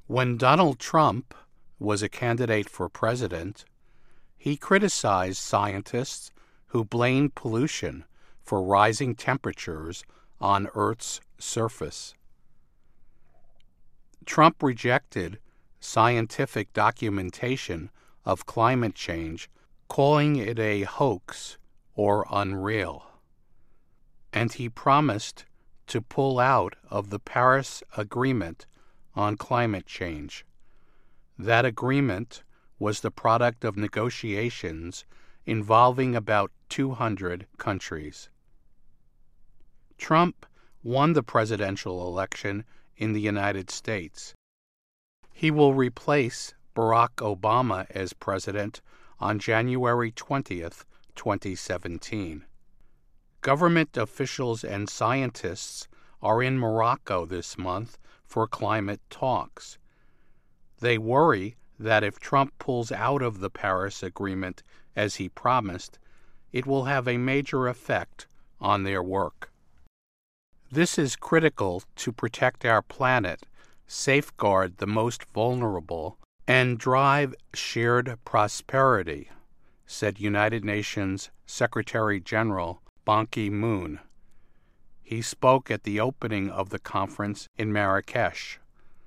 When Donald Trump was a candidate for president, he criticized scientists who blamed pollution for rising temperatures on Earth's surface. Trump rejected scientific documentation of climate change, calling it a hoax or unreal. And he promised to pull out of the Paris Agreement on climate change. That agreement was the product of negotiations involving about 200 countries. Trump won the presidential election in the United States. He will replace Barack Obama as president on January 20th, 2017. Government officials and scientists are in Morocco this month for climate talks. They worry that if Trump pulls out of the Paris Agreement as he promised, it will have a major effect on their work. This is critical to protect our planet, safeguard the most vulnerable, and drive shared prosperity, said United Nations Secretary General Ban Ki-moon. He spoke at the opening of the conference in Marrakesh.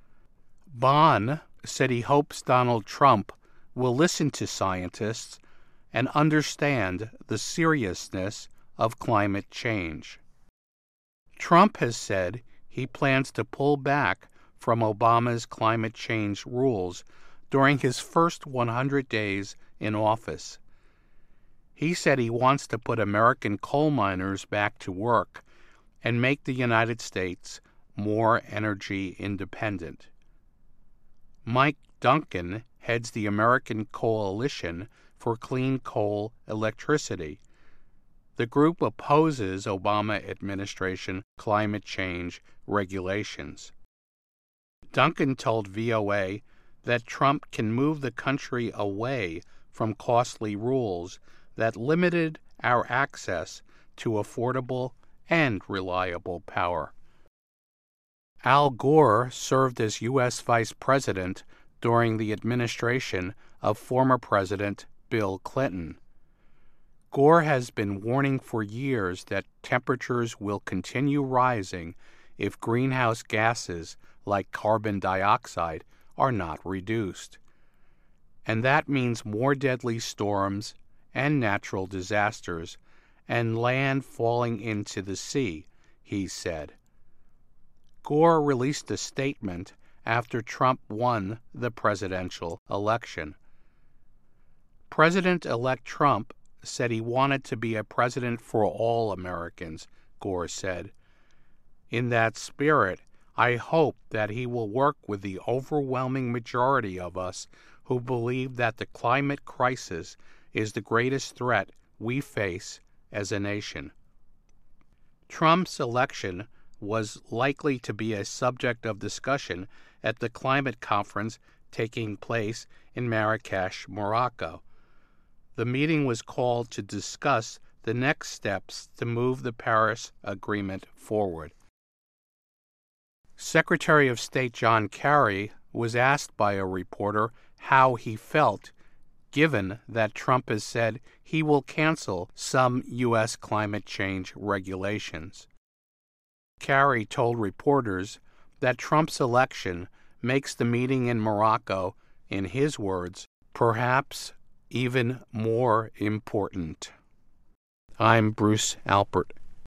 Ban said he hopes Donald Trump will listen to scientists and understand the seriousness of climate change. Trump has said he plans to pull back from Obama's climate change rules during his first 100 days in office. He said he wants to put American coal miners back to work and make the United States more energy independent. Mike Duncan heads the American Coalition for Clean Coal Electricity. The group opposes Obama administration climate change regulations. Duncan told VOA that Trump can move the country away from costly rules that limited our access to affordable and reliable power. Al Gore served as U.S. Vice President during the administration of former President Bill Clinton. Gore has been warning for years that temperatures will continue rising if greenhouse gases like carbon dioxide are not reduced. And that means more deadly storms and natural disasters and land falling into the sea, he said. Gore released a statement after Trump won the presidential election. President-elect Trump said he wanted to be a president for all Americans, Gore said. In that spirit, I hope that he will work with the overwhelming majority of us who believe that the climate crisis is the greatest threat we face as a nation. Trump's election was likely to be a subject of discussion at the climate conference taking place in Marrakesh, Morocco. The meeting was called to discuss the next steps to move the Paris Agreement forward. Secretary of State John Kerry was asked by a reporter how he felt, given that Trump has said he will cancel some U.S. climate change regulations. Kerry told reporters that Trump's election makes the meeting in Morocco, in his words, perhaps even more important. I'm Bruce Alpert.